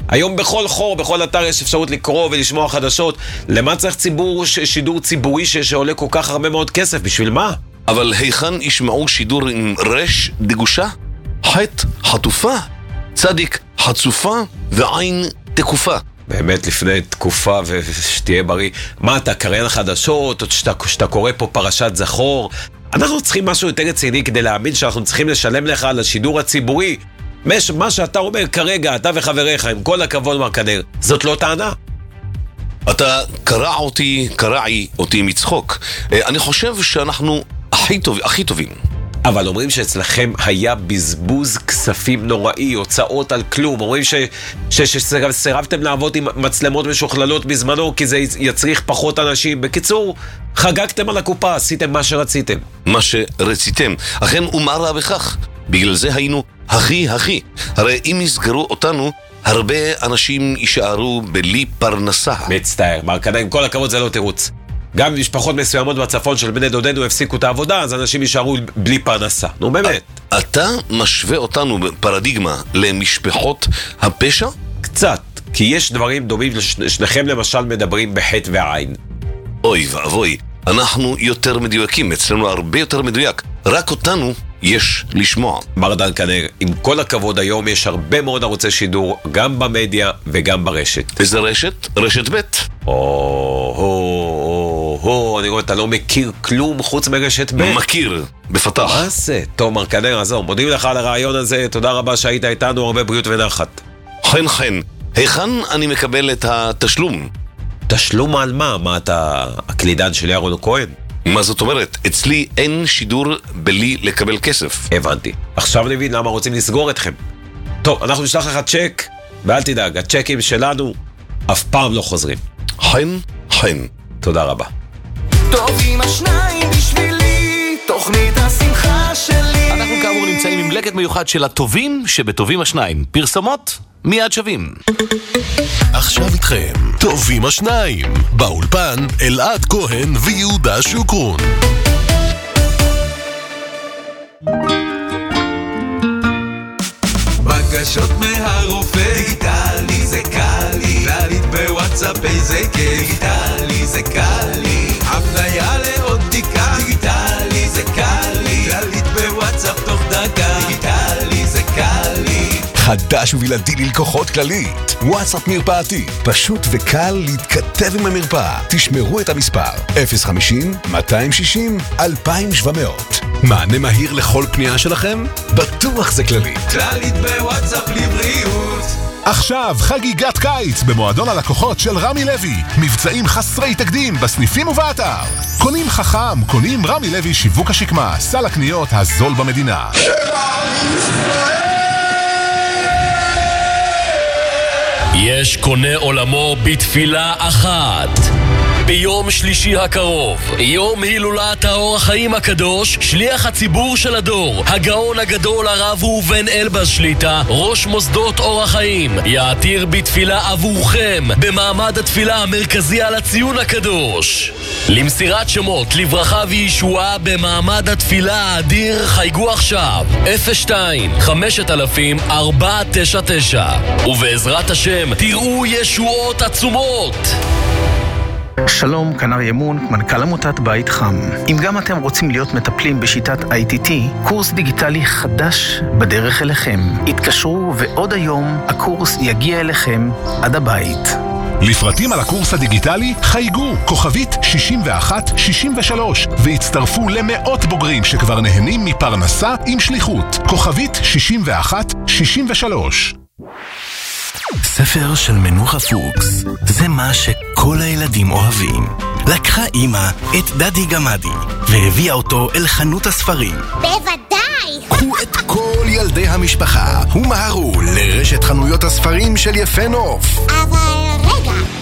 היום בכל חור, בכל אתר יש אפשרות לקרוא ולשמוע חדשות. למה צריך שידור ציבורי שעולה כל כך הרבה מאוד כסף? בשביל מה? אבל היכן ישמעו שידור עם רש דגושה? חטא חטופה, צדיק חצופה ועין תקופה. באמת לפני תקופה ושתהיה בריא. מה, אתה קריין חדשות, או שאתה קורא פה פרשת זכור? אנחנו צריכים משהו יותר רציני כדי להאמין שאנחנו צריכים לשלם לך על השידור הציבורי. מה שאתה אומר כרגע, אתה וחבריך, עם כל הכבוד מרקנר, זאת לא טענה. אתה קרעי אותי מצחוק. אני חושב שאנחנו הכי טובים. אבל אומרים שאצלכם היה בזבוז כספים נוראי, הוצאות על כלום. אומרים שסירבתם לעבוד עם מצלמות משוכללות בזמנו, כי זה יצריך פחות אנשים. בקיצור, חגגתם על הקופה, עשיתם מה שרציתם. מה שרציתם. אכן, ומה רע בכך? בגלל זה היינו הכי. הרי אם יסגרו אותנו, הרבה אנשים יישארו בלי פרנסה. מצטער, מרקנה, עם כל הכבוד זה לא תירוץ. גם משפחות מסוימות בצפון של בני דודנו הפסיקו את העבודה, אז אנשים יישארו בלי פרנסה. נו באמת. אתה משווה אותנו בפרדיגמה למשפחות הפשע? קצת, כי יש דברים דומים, שניכם למשל מדברים בחטא ועין. אוי ואבוי, אנחנו יותר מדויקים, אצלנו הרבה יותר מדויק. רק אותנו יש לשמוע. מרדן כנר, עם כל הכבוד היום יש הרבה מאוד ערוצי שידור, גם במדיה וגם ברשת. איזה רשת? רשת ב'. אני רואה, אתה לא מכיר כלום חוץ מרשת ב'? מכיר, בפתח. מה זה? טוב, מרקנר, עזור, מודים לך על הרעיון הזה, תודה רבה שהיית איתנו, הרבה בריאות ונחת. חן, היכן אני מקבל את התשלום? תשלום על מה? מה אתה הקלידן של ירון כהן? מה זאת אומרת? אצלי אין שידור בלי לקבל כסף. הבנתי. עכשיו נבין למה רוצים לסגור אתכם. טוב, אנחנו נשלח לך צ'ק, ואל תדאג, הצ'קים שלנו אף פעם לא חוזרים. חן. תודה רבה. טוב עם השניים בשבילי, תוכנית השמחה שלי. אנחנו כאמור נמצאים עם לקט מיוחד של הטובים שבטובים השניים. פרסומות מיד שווים. עכשיו איתכם, טובים השניים. באולפן אלעד כהן ויהודה שוקרון. בקשות מהרופא, דיגיטלי זה קל לי, להליט בוואטסאפ איזה כיף, דיגיטלי זה קל לי, הפניה לעוד בדיקה, דיגיטלי זה קל לי, להליט בוואטסאפ תוך דקה, דיגיטלי זה קל לי. חדש ובלעדי ללקוחות כללית, וואטסאפ מרפאתי, פשוט וקל להתכתב עם המרפאה. תשמרו את המספר 050-260-2700. מענה מהיר לכל פנייה שלכם? בטוח זה כללית. כללית בוואטסאפ לבריאות. עכשיו חגיגת קיץ במועדון הלקוחות של רמי לוי. מבצעים חסרי תקדים בסניפים ובאתר. קונים חכם, קונים רמי לוי שיווק השקמה, סל הקניות הזול במדינה. יש קונה עולמו בתפילה אחת. ביום שלישי הקרוב, יום הילולת האור החיים הקדוש, שליח הציבור של הדור, הגאון הגדול הרב ראובן אלבז שליטה, ראש מוסדות אור החיים, יעתיר בתפילה עבורכם במעמד התפילה המרכזי על הציון הקדוש. למסירת שמות לברכה וישועה במעמד התפילה האדיר חייגו עכשיו 02-5000-499 ובעזרת השם תראו ישועות עצומות. שלום, כאן אריה מונק, מנכ"ל עמותת בית חם. אם גם אתם רוצים להיות מטפלים בשיטת ITT, קורס דיגיטלי חדש בדרך אליכם. התקשרו ועוד היום הקורס יגיע אליכם עד הבית. לפרטים על הקורס הדיגיטלי חייגו כוכבית 6163 והצטרפו למאות בוגרים שכבר נהנים מפרנסה עם שליחות. כוכבית 6163. ספר של מנוחה פוקס, זה מה שכל הילדים אוהבים. לקחה אמא את דדי גמדי והביאה אותו אל חנות הספרים. בוודאי! קחו את כל ילדי המשפחה ומהרו לרשת חנויות הספרים של יפה נוף. אבל רגע,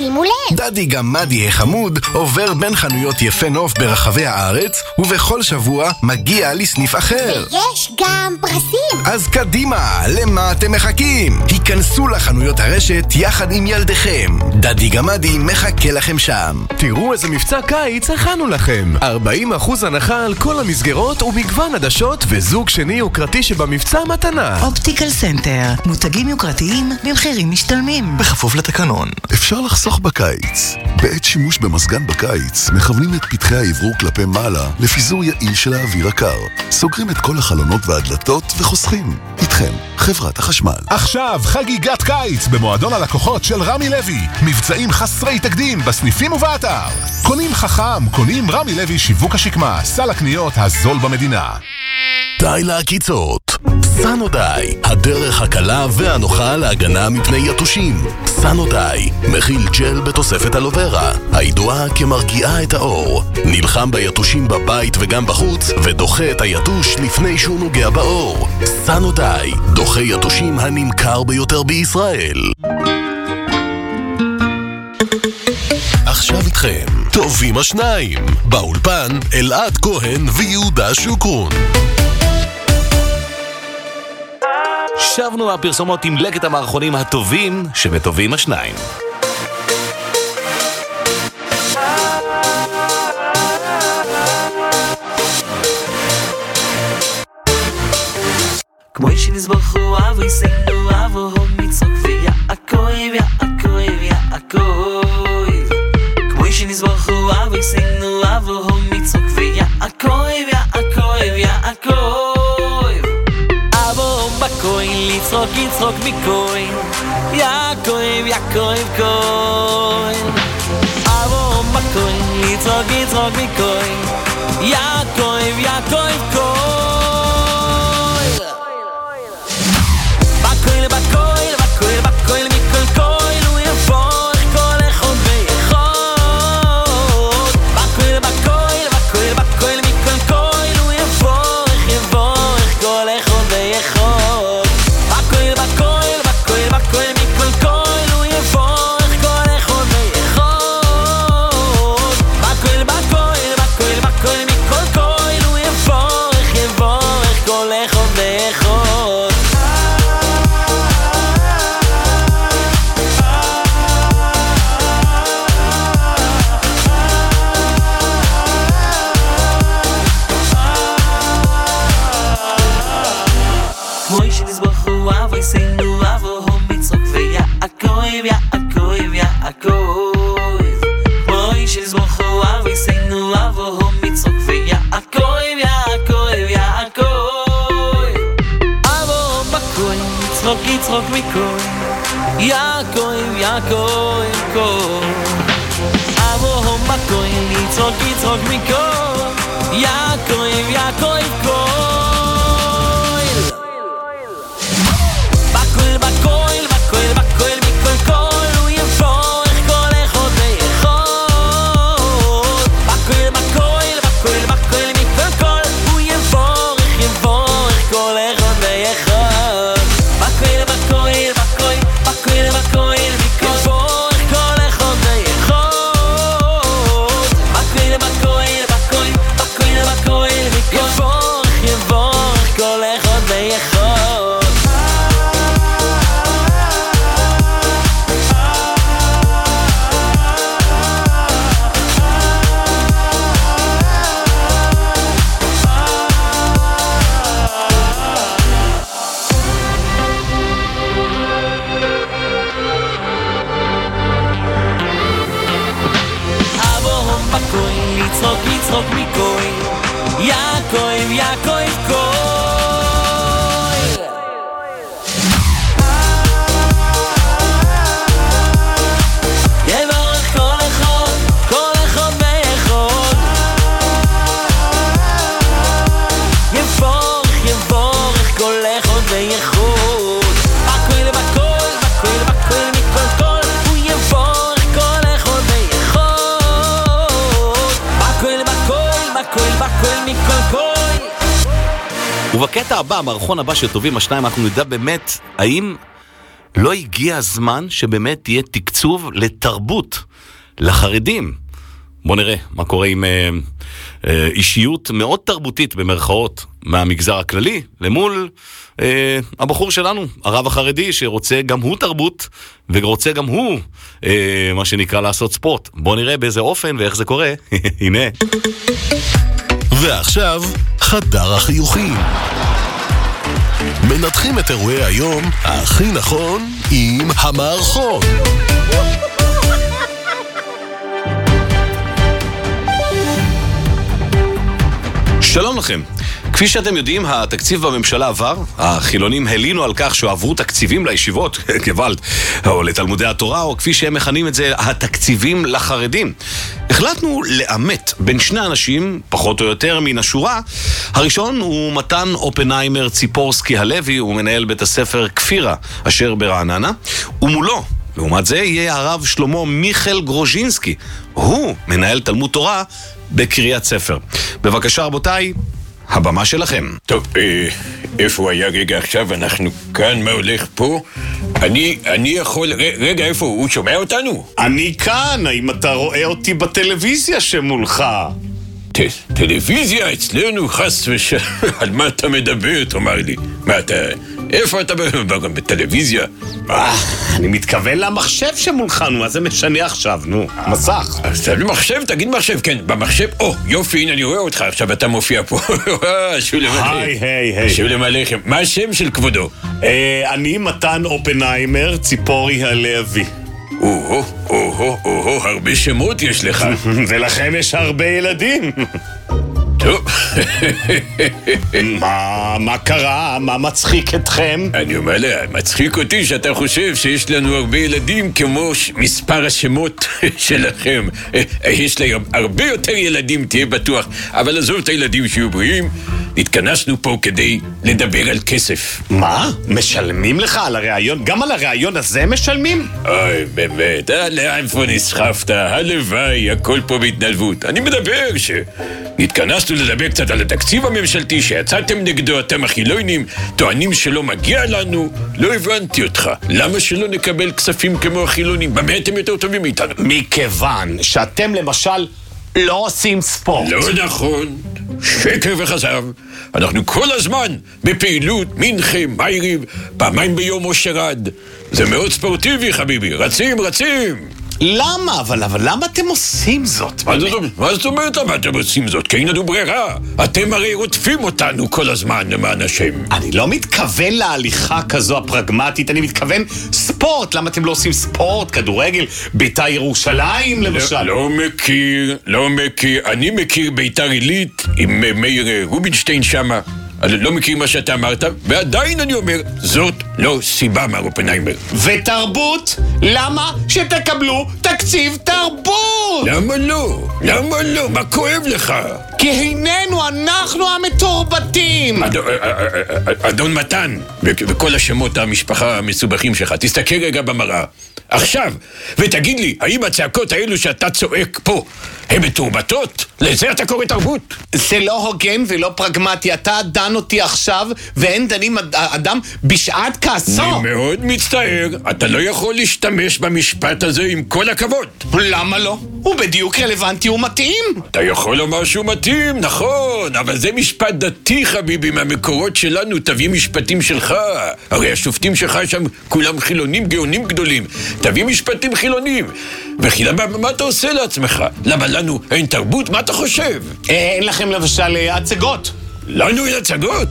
שימו לב. דדי גמדי החמוד עובר בין חנויות יפה נוף ברחבי הארץ, ובכל שבוע מגיע לסניף אחר. ויש גם פרסים. אז קדימה, למה אתם מחכים? היכנסו לחנויות הרשת יחד עם ילדיכם. דדי גמדי מחכה לכם שם. תראו איזה מבצע קיץ הכנו לכם. 40% הנחה על כל המסגרות ומגוון עדשות, וזוג שני יוקרתי שבמבצע מתנה. אופטיקל סנטר, מותגים יוקרתיים במחירים משתלמים. בכפוף לתקנון. אפשר לחסוך בקיץ. בעת שימוש במזגן בקיץ, מכוונים את פתחי העברו כלפי מעלה לפיזור יעיל של האוויר הקר. סוגרים את כל החלונות והדלתות וחוסכים. איתכם, חברת החשמל. עכשיו חגיגת קיץ במועדון הלקוחות של רמי לוי. מבצעים חסרי תקדים בסניפים ובאתר. קונים חכם, קונים רמי לוי שיווק השקמה. סל הקניות הזול במדינה. די לעקיצות. סנודיי, הדרך הקלה והנוחה להגנה מפני יתושים. סנודיי, מכיל ג'ל בתוספת אלוברה, הידועה כמרגיעה את האור. נלחם ביתושים בבית וגם בחוץ, ודוחה את היתוש לפני שהוא נוגע באור. סנודיי, דוחה יתושים הנמכר ביותר בישראל. עכשיו איתכם, טובים השניים. באולפן, אלעד כהן ויהודה שוקרון. שבנו מהפרסומות עם לקט המערכונים הטובים שבטובים השניים. כמו איש נזבחו אבו יסנו אבו מצחוק ויעקב יעקב יעקב כמו איש נזבחו אבו יסנו אבו מצחוק ויעקב יעקב יעקב אבו בקוי לצחוק יצחוק מקוי יעקב יעקב קוי אבו בקוי לצחוק יצחוק מקוי יעקב יעקב קוי יצחוק מקוי יעקב יעקב קוי אבו מקוי יצחוק יצחוק מקוי יעקב יעקב קוי בקוי בקוי בקוי בקוי מכל קול הוא יבורך כל אחד ואחד בקוי בקוי בקוי בקוי מכל קול הוא יבורך יבורך כל אחד ואחד יצחוק מקוי יעקב יעקב קוי יברך כל אחד ואחד יברך יברך כל אחד ואחד בקוי לבקוי בקוי לבקוי מכל קול הוא יברך כל אחד ואחד ובקטע הבא, המערכון הבא של טובים השניים, אנחנו נדע באמת האם לא הגיע הזמן שבאמת תהיה תקצוב לתרבות, לחרדים? בוא נראה מה קורה עם אישיות מאוד תרבותית במרכאות מהמגזר הכללי, למול הבחור שלנו, הרב החרדי, שרוצה גם הוא תרבות, ורוצה גם הוא, מה שנקרא, לעשות ספורט. בוא נראה באיזה אופן ואיך זה קורה. הנה. ועכשיו, חדר החיוכים. מנתחים את אירועי היום הכי נכון עם המערכון. שלום לכם. כפי שאתם יודעים, התקציב בממשלה עבר, החילונים הלינו על כך שעברו תקציבים לישיבות, גוואלד, או לתלמודי התורה, או כפי שהם מכנים את זה, התקציבים לחרדים. החלטנו לאמת בין שני אנשים, פחות או יותר מן השורה. הראשון הוא מתן אופנהיימר ציפורסקי הלוי, הוא מנהל בית הספר כפירה, אשר ברעננה, ומולו, לעומת זה, יהיה הרב שלמה מיכאל גרוז'ינסקי. הוא מנהל תלמוד תורה בקריאת ספר. בבקשה רבותיי, הבמה שלכם. טוב, איפה היה רגע עכשיו? אנחנו כאן, מה הולך פה? אני יכול... רגע, איפה? הוא שומע אותנו? אני כאן, האם אתה רואה אותי בטלוויזיה שמולך? טלוויזיה אצלנו, חס על מה אתה מדבר, תאמר לי? מה אתה... איפה אתה בטלוויזיה? אני מתכוון למחשב שמולך, נו, מה זה משנה עכשיו, נו? מסך. אז אתה במחשב, תגיד מחשב, כן, במחשב, יופי, הנה אני רואה אותך, עכשיו אתה מופיע פה. שולם עליכם. מה השם של כבודו? אני מתן אופנהיימר ציפורי הלוי. הרבה שמות יש לך. ולכם יש הרבה ילדים. טוב. מה קרה? מה מצחיק אתכם? אני אומר לה, מצחיק אותי שאתה חושב שיש לנו הרבה ילדים כמו מספר השמות שלכם. יש לי הרבה יותר ילדים, תהיה בטוח. אבל עזוב את הילדים שיהיו בריאים. התכנסנו פה כדי לדבר על כסף. מה? משלמים לך על הרעיון? גם על הרעיון הזה משלמים? אוי, באמת, לאן פה נסחפת? הלוואי, הכל פה בהתנדבות. אני מדבר נתכנסנו לדבר קצת על התקציב הממשלתי שיצאתם נגדו, אתם החילונים, טוענים שלא מגיע לנו. לא הבנתי אותך. למה שלא נקבל כספים כמו החילונים? במה אתם יותר טובים מאיתנו? מכיוון שאתם למשל לא עושים ספורט. לא נכון. שקר וחזב. אנחנו כל הזמן בפעילות, מנחה, מייריב, פעמיים ביום או שרד. זה מאוד ספורטיבי, חביבי. רצים. למה? אבל למה אתם עושים זאת? מה זאת אומרת למה אתם עושים זאת? כי אין לנו ברירה. אתם הרי רודפים אותנו כל הזמן, למען השם. אני לא מתכוון להליכה כזו הפרגמטית, אני מתכוון ספורט. למה אתם לא עושים ספורט? כדורגל? בית"ר ירושלים למשל? לא מכיר. אני מכיר בית"ר עילית עם מאיר רובינשטיין שמה. אני לא מכיר מה שאתה אמרת, ועדיין אני אומר, זאת לא סיבה, מר אופנהיימר. ותרבות? למה שתקבלו תקציב תרבות? למה לא? מה כואב לך? כי היננו, אנחנו המתורבתים. אדון מתן, וכל השמות המשפחה המסובכים שלך, תסתכל רגע במראה. עכשיו, ותגיד לי, האם הצעקות האלו שאתה צועק פה, הן מתורבתות? לזה אתה קורא תרבות? זה לא הוגן ולא פרגמטי. אתה דן אותי עכשיו, ואין דנים אדם בשעת כעסו. אני מאוד מצטער. אתה לא יכול להשתמש במשפט הזה עם כל הכבוד. למה לא? הוא בדיוק רלוונטי ומתאים. אתה יכול לומר שהוא מתאים, נכון, אבל זה משפט דתי, חביבי, מהמקורות שלנו. תביא משפטים שלך. הרי השופטים שלך שם כולם חילונים, גאונים גדולים. תביא משפטים חילונים. וחילה, מה אתה עושה לעצמך? למה לנו אין תרבות? מה אתה חושב? אין לכם למשל הצגות. לנו אין הצגות?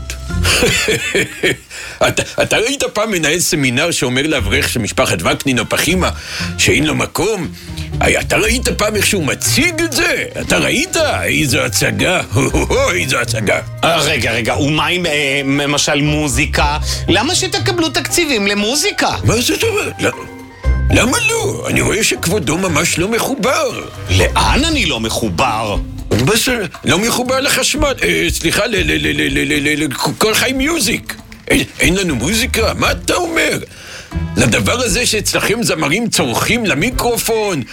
אתה ראית פעם מנהל סמינר שאומר לאברך של משפחת וקנין או פחימה שאין לו מקום? אתה ראית פעם איך שהוא מציג את זה? אתה ראית? איזו הצגה. איזו הצגה. רגע, ומה עם למשל מוזיקה? למה שתקבלו תקציבים למוזיקה? מה זאת אומרת? למה לא? אני רואה שכבודו ממש לא מחובר. לאן אני לא מחובר? לא מחובר לחשמל. סליחה, לכל חי מיוזיק. אין לנו מוזיקה? מה אתה אומר? לדבר הזה שאצלכם זמרים צורכים למיקרופון,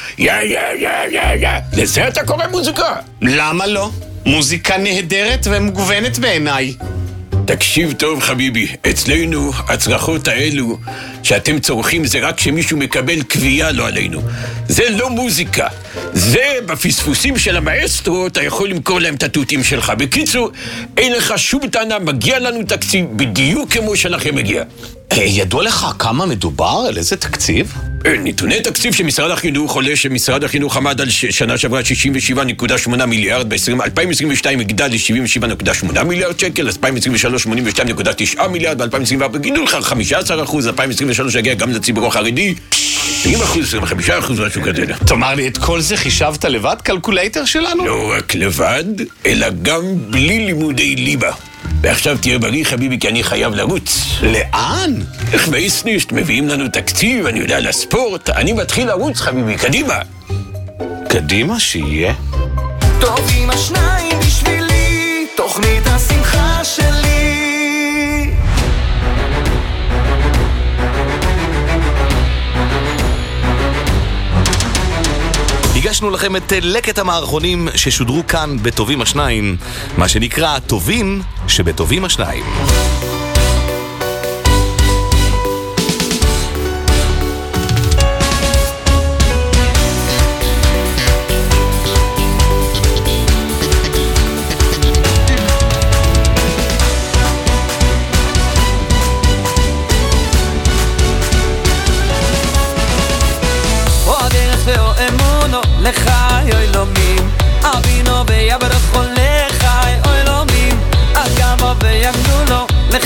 לזה אתה קורא מוזיקה? למה לא? מוזיקה נהדרת ומגוונת בעיניי. תקשיב טוב חביבי, אצלנו הצרחות האלו שאתם צורכים זה רק כשמישהו מקבל קביעה לא עלינו. זה לא מוזיקה, זה בפספוסים של המאסטרו אתה יכול למכור להם את התותים שלך. בקיצור, אין לך שום טענה, מגיע לנו תקציב בדיוק כמו שלכם מגיע. ידוע לך כמה מדובר? על איזה תקציב? נתוני תקציב שמשרד החינוך עולה שמשרד החינוך עמד על שנה שעברה 67.8 מיליארד, ב-2022 יגדל ל-77.8 מיליארד שקל, 2023 82.9 מיליארד, ב-2024 גידול 15%, 2023 יגיע גם לציבור החרדי 20%, 25%, משהו כזה. תאמר לי, את כל זה חישבת לבד, קלקולייטר שלנו? לא רק לבד, אלא גם בלי לימודי ליבה. ועכשיו תהיה בריא חביבי, כי אני חייב לרוץ. לאן? איך באיסנישט מביאים לנו תקציב, אני יודע, לספורט. אני מתחיל לרוץ חביבי, קדימה. קדימה, שיהיה. טובים השניים בשבילי, תוכנית השמחה שלי. הגשנו לכם את לקט המערכונים ששודרו כאן בטובים השניים, מה שנקרא טובים שבטובים השניים. לחי אוילומים אבינו ויברחו לחי אוילומים אגמו ויגדולו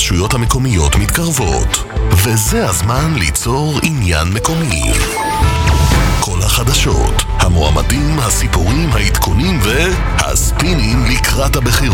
ברשויות המקומיות מתקרבות, וזה הזמן ליצור עניין מקומי. כל החדשות, המועמדים, הסיפורים, העדכונים והספינים לקראת הבחירות.